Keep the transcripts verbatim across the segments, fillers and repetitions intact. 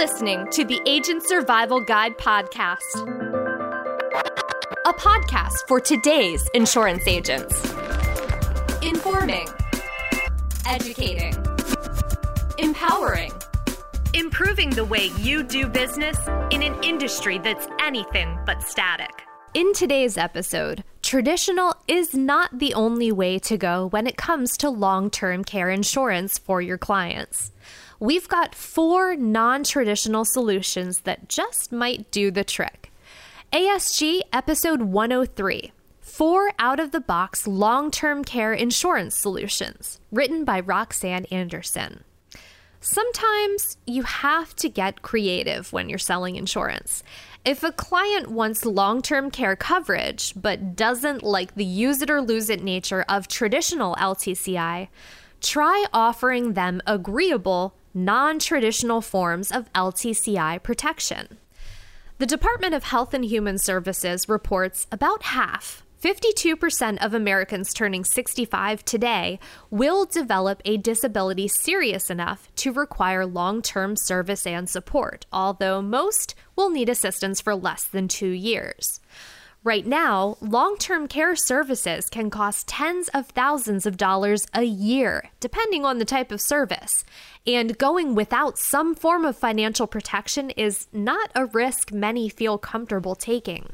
listening to the Agent Survival Guide podcast, a podcast for today's insurance agents. Informing, educating, empowering, improving the way you do business in an industry that's anything but static. In today's episode, traditional is not the only way to go when it comes to long-term care insurance for your clients. We've got four non-traditional solutions that just might do the trick. A S G Episode one oh three, Four Out-of-the-Box Long-Term Care Insurance Solutions, written by Roxanne Anderson. Sometimes you have to get creative when you're selling insurance. If a client wants long-term care coverage but doesn't like the use-it-or-lose-it nature of traditional L T C I, try offering them agreeable, non-traditional forms of L T C I protection. The Department of Health and Human Services reports about half, fifty-two percent of Americans turning sixty-five today will develop a disability serious enough to require long-term service and support, although most will need assistance for less than two years. Right now, long-term care services can cost tens of thousands of dollars a year, depending on the type of service. And going without some form of financial protection is not a risk many feel comfortable taking.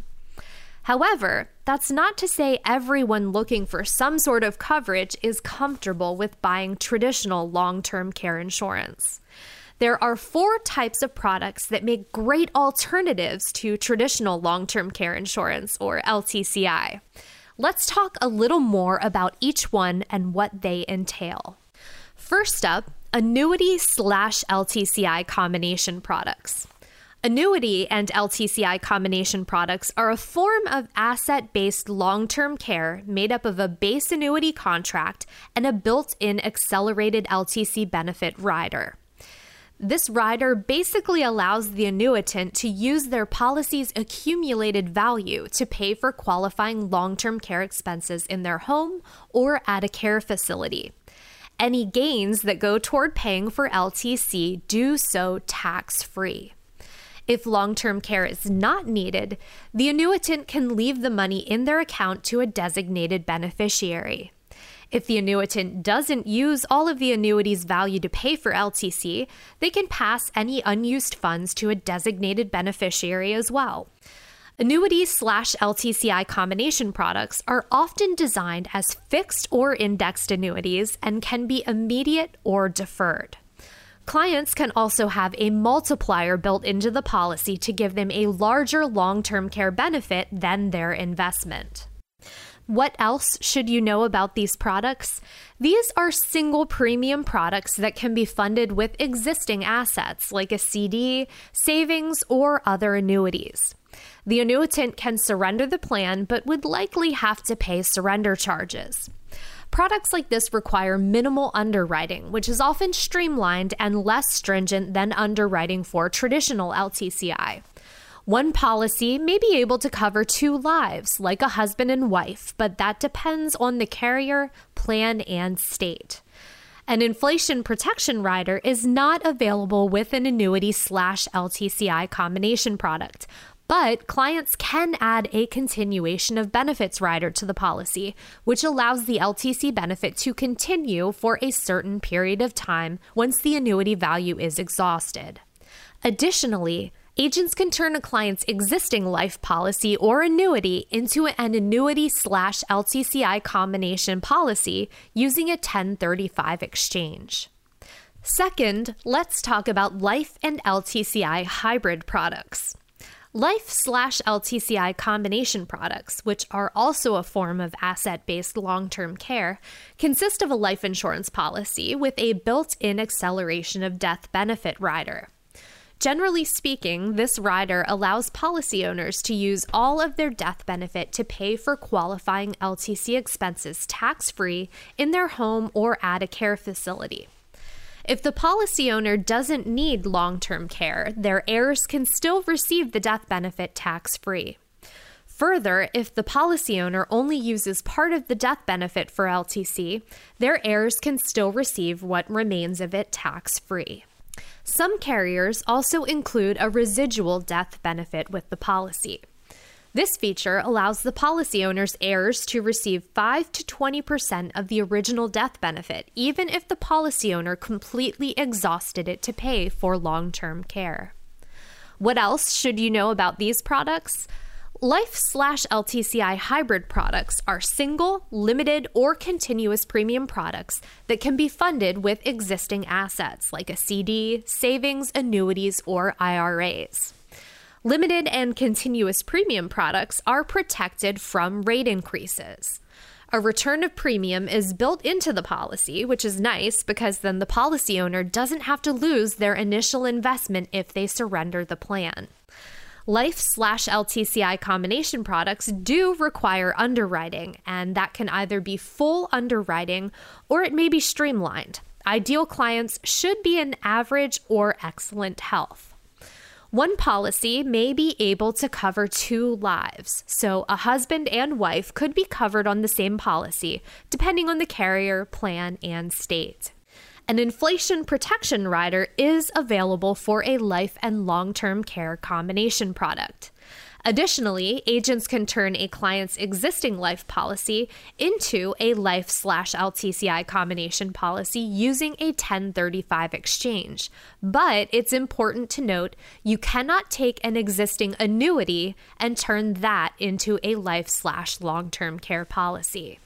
However, that's not to say everyone looking for some sort of coverage is comfortable with buying traditional long-term care insurance. There are four types of products that make great alternatives to traditional long-term care insurance, or L T C I. Let's talk a little more about each one and what they entail. First up, annuity slash L T C I combination products. Annuity and L T C I combination products are a form of asset-based long-term care made up of a base annuity contract and a built-in accelerated L T C benefit rider. This rider basically allows the annuitant to use their policy's accumulated value to pay for qualifying long-term care expenses in their home or at a care facility. Any gains that go toward paying for L T C do so tax-free. If long-term care is not needed, the annuitant can leave the money in their account to a designated beneficiary. If the annuitant doesn't use all of the annuity's value to pay for L T C, they can pass any unused funds to a designated beneficiary as well. Annuity slash L T C I combination products are often designed as fixed or indexed annuities and can be immediate or deferred. Clients can also have a multiplier built into the policy to give them a larger long-term care benefit than their investment. What else should you know about these products? These are single premium products that can be funded with existing assets like a C D, savings, or other annuities. The annuitant can surrender the plan but would likely have to pay surrender charges. Products like this require minimal underwriting, which is often streamlined and less stringent than underwriting for traditional L T C I. One policy may be able to cover two lives, like a husband and wife, but that depends on the carrier, plan, and state. An inflation protection rider is not available with an annuity slash L T C I combination product, but clients can add a continuation of benefits rider to the policy, which allows the L T C benefit to continue for a certain period of time once the annuity value is exhausted. Additionally, agents can turn a client's existing life policy or annuity into an annuity slash L T C I combination policy using a ten thirty-five exchange. Second, let's talk about life and L T C I hybrid products. Life slash L T C I combination products, which are also a form of asset-based long-term care, consist of a life insurance policy with a built-in acceleration of death benefit rider. Generally speaking, this rider allows policy owners to use all of their death benefit to pay for qualifying L T C expenses tax-free in their home or at a care facility. If the policy owner doesn't need long-term care, their heirs can still receive the death benefit tax-free. Further, if the policy owner only uses part of the death benefit for L T C, their heirs can still receive what remains of it tax-free. Some carriers also include a residual death benefit with the policy. This feature allows the policy owner's heirs to receive five to twenty percent of the original death benefit, even if the policy owner completely exhausted it to pay for long-term care. What else should you know about these products? Life slash L T C I hybrid products are single, limited, or continuous premium products that can be funded with existing assets like a C D, savings, annuities, or I R As. Limited and continuous premium products are protected from rate increases. A return of premium is built into the policy, which is nice because then the policy owner doesn't have to lose their initial investment if they surrender the plan. Life slash L T C I combination products do require underwriting, and that can either be full underwriting or it may be streamlined. Ideal clients should be in average or excellent health. One policy may be able to cover two lives, so a husband and wife could be covered on the same policy, depending on the carrier, plan, and state. An inflation protection rider is available for a life and long-term care combination product. Additionally, agents can turn a client's existing life policy into a life slash L T C I combination policy using a ten thirty-five exchange. But it's important to note you cannot take an existing annuity and turn that into a life slash long-term care policy.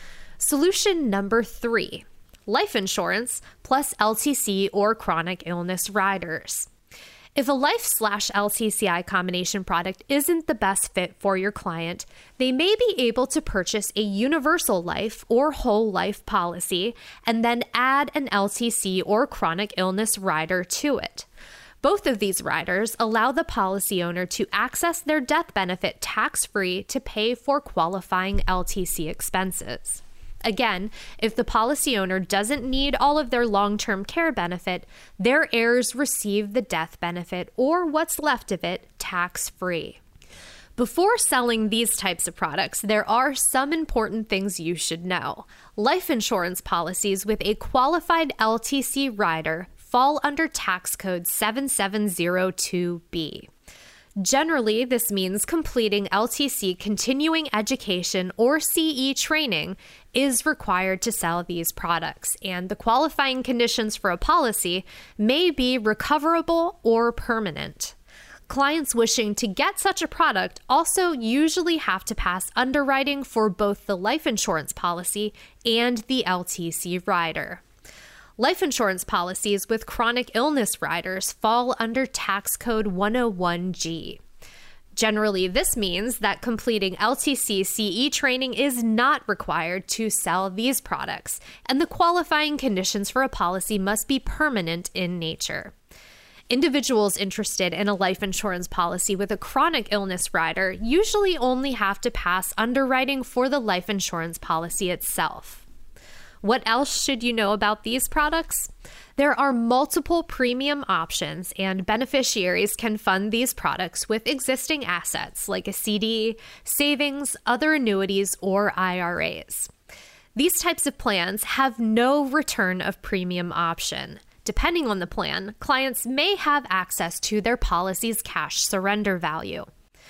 Solution number three. Life insurance plus L T C or chronic illness riders. If a life slash L T C I combination product isn't the best fit for your client, they may be able to purchase a universal life or whole life policy and then add an L T C or chronic illness rider to it. Both of these riders allow the policy owner to access their death benefit tax-free to pay for qualifying L T C expenses. Again, if the policy owner doesn't need all of their long-term care benefit, their heirs receive the death benefit or what's left of it tax-free. Before selling these types of products, there are some important things you should know. Life insurance policies with a qualified L T C rider fall under tax code seven seven zero two B. Generally, this means completing L T C continuing education or C E training is required to sell these products, and the qualifying conditions for a policy may be recoverable or permanent. Clients wishing to get such a product also usually have to pass underwriting for both the life insurance policy and the L T C rider. Life insurance policies with chronic illness riders fall under tax code one oh one G. Generally, this means that completing L T C C E training is not required to sell these products, and the qualifying conditions for a policy must be permanent in nature. Individuals interested in a life insurance policy with a chronic illness rider usually only have to pass underwriting for the life insurance policy itself. What else should you know about these products? There are multiple premium options, and beneficiaries can fund these products with existing assets like a C D, savings, other annuities, or I R As. These types of plans have no return of premium option. Depending on the plan, clients may have access to their policy's cash surrender value.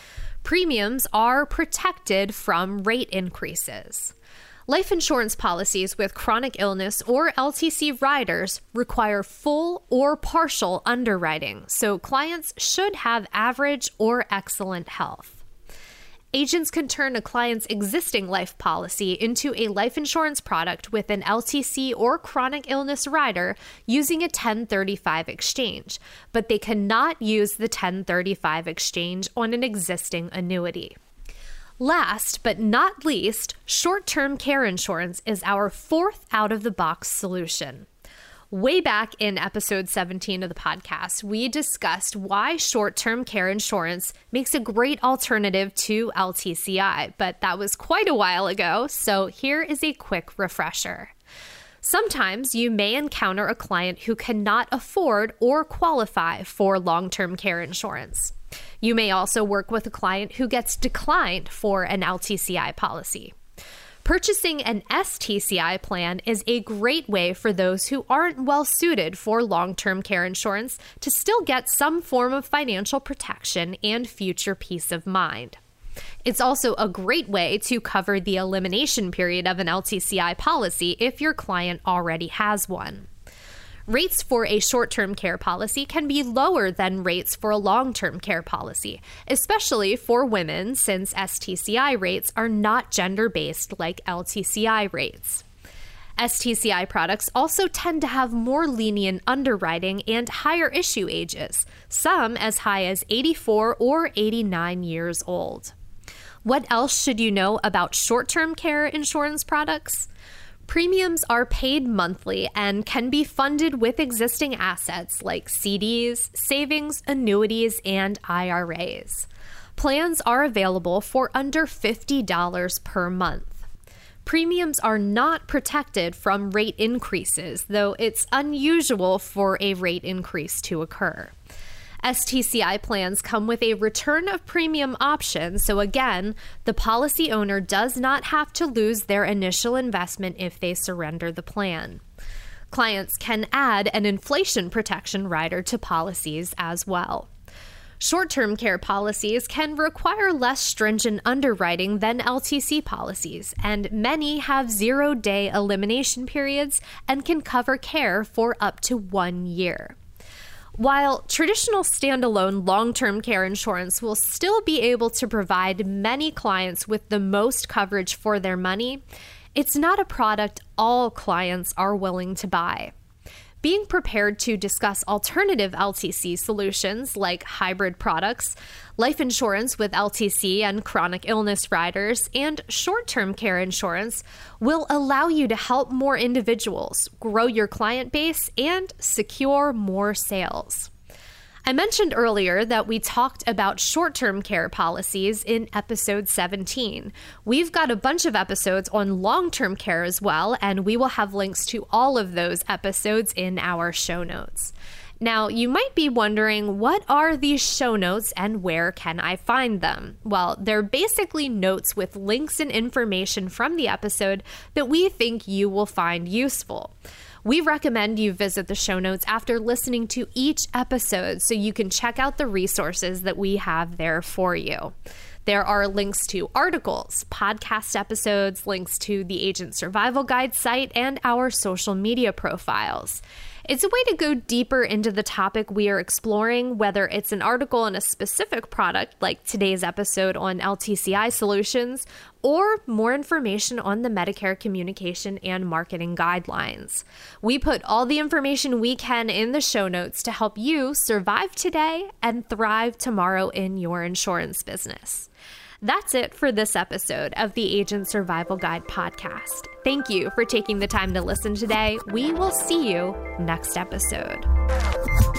Premiums are protected from rate increases. Life insurance policies with chronic illness or L T C riders require full or partial underwriting, so clients should have average or excellent health. Agents can turn a client's existing life policy into a life insurance product with an L T C or chronic illness rider using a ten thirty-five exchange, but they cannot use the ten thirty-five exchange on an existing annuity. Last but not least, short-term care insurance is our fourth out-of-the-box solution. Way back in episode seventeen of the podcast, we discussed why short-term care insurance makes a great alternative to L T C I, but that was quite a while ago, so here is a quick refresher. Sometimes you may encounter a client who cannot afford or qualify for long-term care insurance. You may also work with a client who gets declined for an L T C I policy. Purchasing an S T C I plan is a great way for those who aren't well suited for long-term care insurance to still get some form of financial protection and future peace of mind. It's also a great way to cover the elimination period of an L T C I policy if your client already has one. Rates for a short-term care policy can be lower than rates for a long-term care policy, especially for women, since S T C I rates are not gender-based like L T C I rates. S T C I products also tend to have more lenient underwriting and higher issue ages, some as high as eighty-four or eighty-nine years old. What else should you know about short-term care insurance products? Premiums are paid monthly and can be funded with existing assets like C Ds, savings, annuities, and I R As. Plans are available for under fifty dollars per month. Premiums are not protected from rate increases, though it's unusual for a rate increase to occur. S T C I plans come with a return of premium option, so again, the policy owner does not have to lose their initial investment if they surrender the plan. Clients can add an inflation protection rider to policies as well. Short-term care policies can require less stringent underwriting than L T C policies, and many have zero-day elimination periods and can cover care for up to one year. While traditional standalone long-term care insurance will still be able to provide many clients with the most coverage for their money, it's not a product all clients are willing to buy. Being prepared to discuss alternative L T C solutions like hybrid products, life insurance with L T C and chronic illness riders, and short-term care insurance will allow you to help more individuals, grow your client base, and secure more sales. I mentioned earlier that we talked about short-term care policies in episode seventeen. We've got a bunch of episodes on long-term care as well, and we will have links to all of those episodes in our show notes. Now, you might be wondering, what are these show notes and where can I find them? Well, they're basically notes with links and information from the episode that we think you will find useful. We recommend you visit the show notes after listening to each episode so you can check out the resources that we have there for you. There are links to articles, podcast episodes, links to the Agent Survival Guide site, and our social media profiles. It's a way to go deeper into the topic we are exploring, whether it's an article on a specific product like today's episode on L T C I solutions, or more information on the Medicare communication and marketing guidelines. We put all the information we can in the show notes to help you survive today and thrive tomorrow in your insurance business. That's it for this episode of the Agent Survival Guide podcast. Thank you for taking the time to listen today. We will see you next episode.